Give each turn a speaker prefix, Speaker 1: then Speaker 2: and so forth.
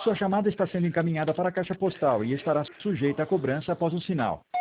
Speaker 1: Sua chamada está sendo encaminhada para a caixa postal e estará sujeita a cobrança após o sinal.